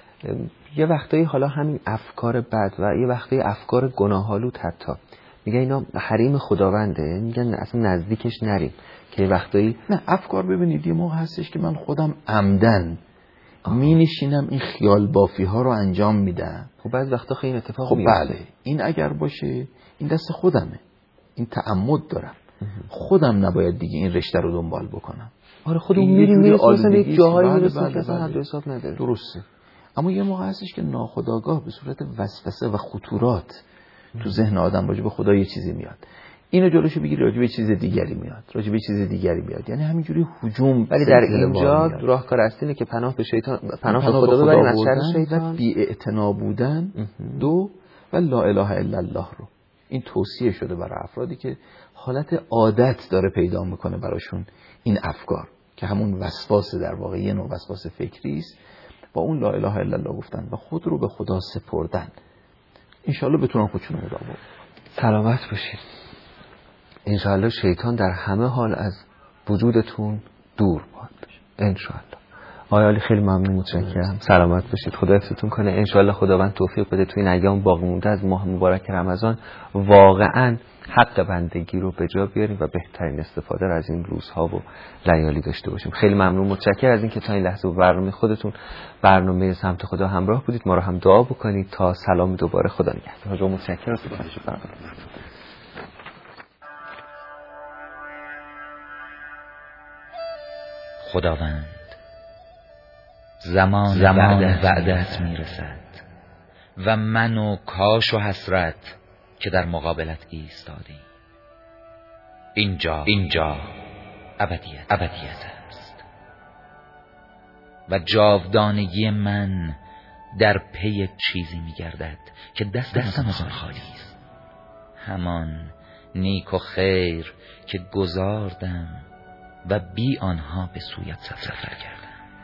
یه وقتایی حالا همین افکار بد و یه وقتایی افکار گناهالود حتی میگن اینا حریم خداونده، میگن اصلا نزدیکش نریم، که یه وقتایی نه افکار ببینید یه موقع هستش که من خودم عمدن می نشینم این خیال بافی ها رو انجام میدم. خب بعد وقتا خیلی این اتفاق خب میفته. بله این اگر باشه این دست خودمه، این تعمد دارم، خودم نباید دیگه این رشته رو دنبال بکنم. آره خودمون میریم میرسیم مثلا یک جاهایی میرسیم که اصلا حد و حساب نداره. درسته. اما یه موقع هستش که ناخودآگاه به صورت وسوسه و خطورات تو ذهن آدم راجع به خدا یه چیزی میاد، اینو جلوشو بگیری راجع به چیز دیگری میاد، راجع به چیز دیگری میاد، یعنی همینجوری هجوم. ولی در اینجا راهکار اصلی اینه که پناه به شیطان، پناه به خدا ببریم از شر شیطان، بی اعتنا بودن. دو و لا اله الا الله رو این توصیه شده برای افرادی که حالت عادت داره پیدا میکنه براشون این افکار که همون وسواس در واقع یه نوع وسواس فکری است، با اون لا اله الا الله گفتن و خود رو به خدا سپردن. انشالله بتونن خودشون رو مداوا. سلامت باشید. انشالله شیطان در همه حال از وجودتون دور باد بشه انشالله. آقای علی خیلی ممنون، متشکرم. سلامت باشید، خدا حفظتون کنه. انشالله خداوند توفیق بده توی این ایام باقی مونده از ماه مبارک رمضان واقعا حق بندگی رو به جا بیاریم و بهترین استفاده رو از این روزها و لیالی داشته باشیم. خیلی ممنون، متشکرم از اینکه تا این لحظه با برنامه خودتون، برنامه سمت خدا همراه بودید. ما رو هم دعا بکنید تا سلام دوباره. خدا نگهدار. حاجی متشکرم. خداوند زمان, زمان وعدت میرسد و من و کاش و حسرت که در مقابلت ایستادیم. اینجا اینجا ابدیت ابدیت است و جاودانگی من در پی چیزی میگردد که دست دستم از آن خالی است، همان نیک و خیر که گذاردم و بی آنها به سویت سفر کردم.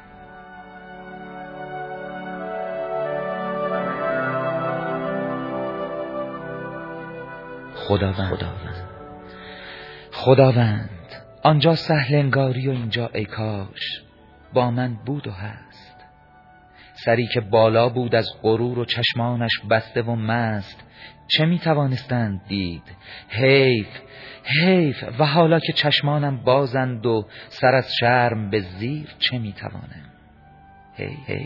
خداوند خداوند خداوند آنجا سهل انگاری و اینجا ای کاش با من بود و هست. سری که بالا بود از غرور و چشمانش بسته و مست، چه می توانستند دید؟ حیف حیف و حالا که چشمانم بازند و سر از شرم به زیر، چه می توانم؟ حیف حیف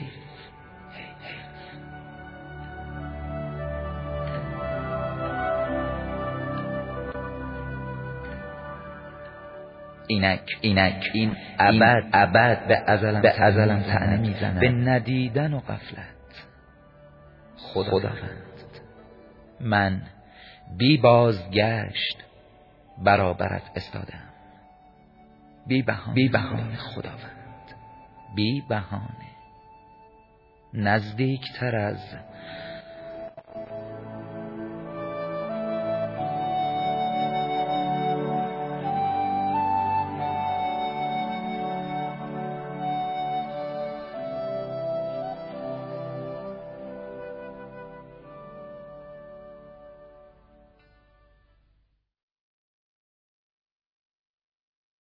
اینک اینک این ابد ابد به ازلم به ازلم طعنه میزنه به ندیدن و غفلت. خداوند من بی بازگشت برابرت استادم، بی بهانه بی بهانه خداوند، بی بهانه نزدیکتر از